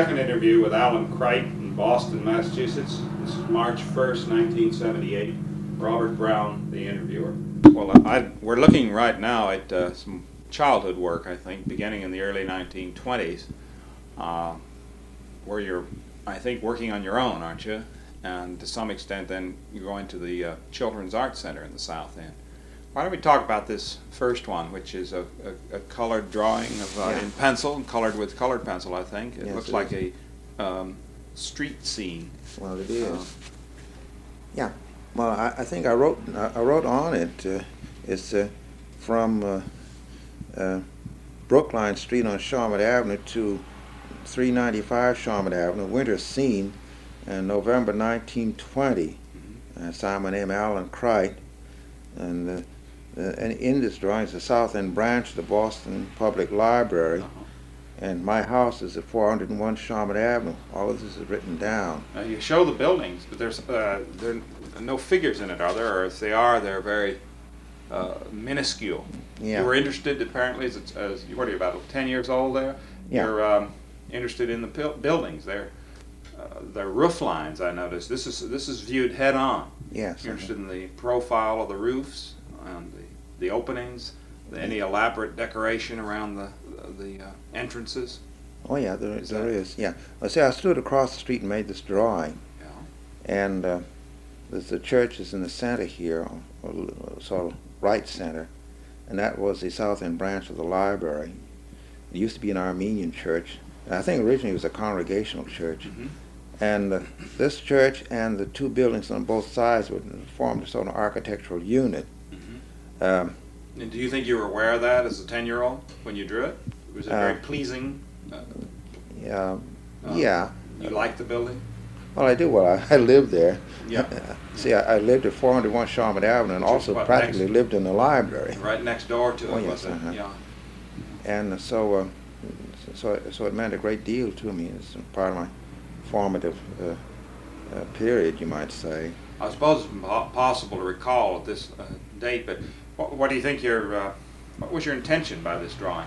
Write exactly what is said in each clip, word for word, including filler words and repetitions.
second interview with Alan Crite in Boston, Massachusetts. This is March first, nineteen seventy-eight. Robert Brown, the interviewer. Well, I, we're looking right now at uh, some childhood work, I think, beginning in the early nineteen twenties, uh, where you're, I think, working on your own, aren't you? And to some extent, then you're going to the uh, Children's Art Center in the South End. Why don't we talk about this first one, which is a, a, a colored drawing of, uh, Yeah. in pencil, and colored with colored pencil, I think. It Yes, looks it like is. a um, street scene. Well, it is. Uh, Yeah. Well, I, I think I wrote I, I wrote on it. Uh, it's uh, from uh, uh, Brookline Street on Charlotte Avenue to three ninety-five Charlotte Avenue, winter scene, in November nineteen twenty. mhm. I signed my name Alan Crite, and, uh, uh, and in this drawing is the South End branch of the Boston Public Library, Uh-huh. and my house is at four oh one Charlotte Avenue. All of this is written down. Now you show the buildings, but there's uh, there are no figures in it, are there? Or if they are, they're very uh, minuscule. Yeah. You were interested, apparently, as, as what are you, about ten years old there? Yeah. You're um, interested in the pil- buildings. They're uh, their roof lines. I noticed. This is this is viewed head on. Yes. You're interested in the profile of the roofs and the the openings, the, any elaborate decoration around the the uh, entrances. Oh yeah, there, Is there that- is. Yeah. Well, see, I stood across the street and made this drawing, Yeah. and uh, there's the church is in the center here, or sort of right center, and that was the South End branch of the library. It used to be an Armenian church, and I think originally it was a congregational church. Mhm. And uh, this church and the two buildings on both sides would form a sort of architectural unit. Mhm. Um, And do you think you were aware of that as a ten-year-old when you drew it? Was it very Uh, pleasing? Uh, yeah, uh, yeah. You liked the building? Well, I do. Well, I, I lived there. Yeah. See, I, I lived at four oh one Charlotte Avenue, and Which is also what, practically next- lived in the library. Right next door to Oh, it, yes, was it? uh-huh. Yeah. And so, uh, so, so it meant a great deal to me. It's part of my formative uh, uh, period, you might say. I suppose it's po- possible to recall at this uh, date, but what, what do you think your, uh, what was your intention by this drawing?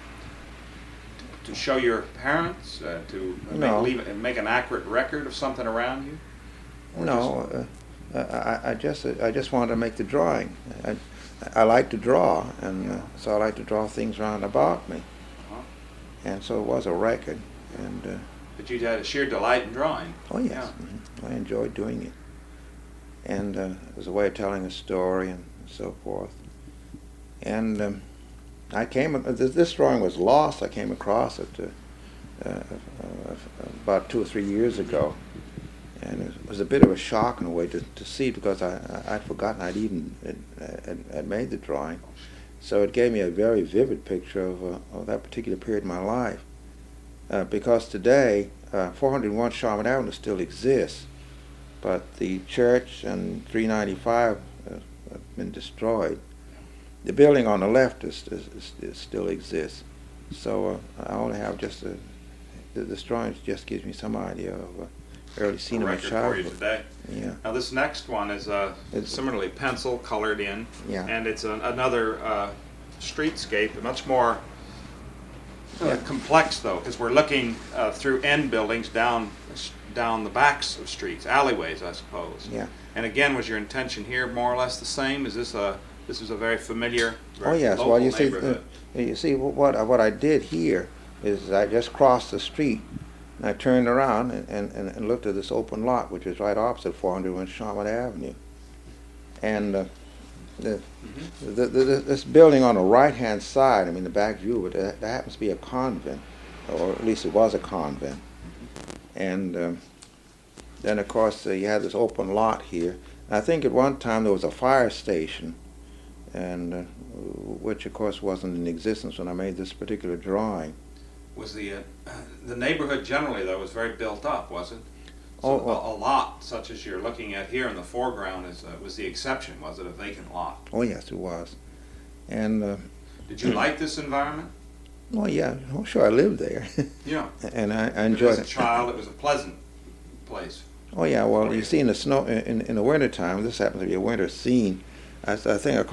To show your parents, uh, to No. make, leave, make an accurate record of something around you? Or No, uh, I, I just, I just wanted to make the drawing. I, I like to draw, and uh, so I like to draw things round about me. Uh-huh. And so it was a record, and uh, But you had a sheer delight in drawing. oh yes, Yeah. mhm, I enjoyed doing it. And uh, it was a way of telling a story and so forth. And um, I came, this, this drawing was lost. I came across it uh, uh, uh, about two or three years ago. And it was a bit of a shock in a way to, to see it, because I, I, I'd forgotten I'd even had, had made the drawing. So it gave me a very vivid picture of, uh, of that particular period in my life. Uh, because today, uh, four oh one Charlotte Avenue still exists, but the church and three ninety-five uh, have been destroyed. The building on the left is, is, is, is still exists. So uh, I only have just a, the, this drawing just gives me some idea of uh, early scene A of my record for you childhood. today. Yeah, Now this next one is uh, It's- similarly pencil colored in, yeah. and it's an, another uh, streetscape, much more uh, Yeah. complex though, because we're looking uh, through end buildings down down the backs of streets, alleyways, I suppose. Yeah. And again, was your intention here more or less the same? Is this a this is a very familiar, Oh very yes. local Well, you see, uh, neighborhood? you see what what I did here is I just crossed the street, and I turned around and, and, and looked at this open lot, which is right opposite four oh one Charlotte Avenue. And uh, the, Mhm. the, the, this building on the right-hand side, I mean the back view, of it, that, that happens to be a convent, or at least it was a convent. And um, then, of course, uh, you had this open lot here. I think at one time there was a fire station, and uh, which, of course, wasn't in existence when I made this particular drawing. Was the uh, the neighborhood generally though was very built up, was it? So Oh, a, oh. a lot such as you're looking at here in the foreground is uh, was the exception. Was it a vacant lot? Oh, yes, it was. And, uh, Did you like this environment? oh, yeah, oh, sure, I lived there. Yeah. And I, I But enjoyed as a it. child, it was a pleasant place. Oh, yeah, well, for you you. see, in the snow, in, in the wintertime, this happens to be a winter scene. I, I think